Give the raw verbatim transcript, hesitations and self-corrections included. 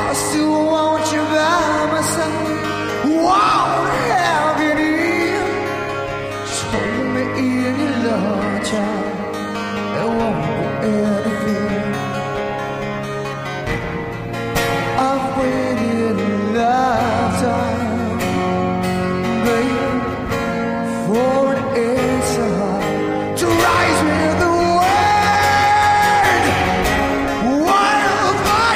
I still want you by my side. Won't have you near. Just hold me in your love, child. It won't go any fear.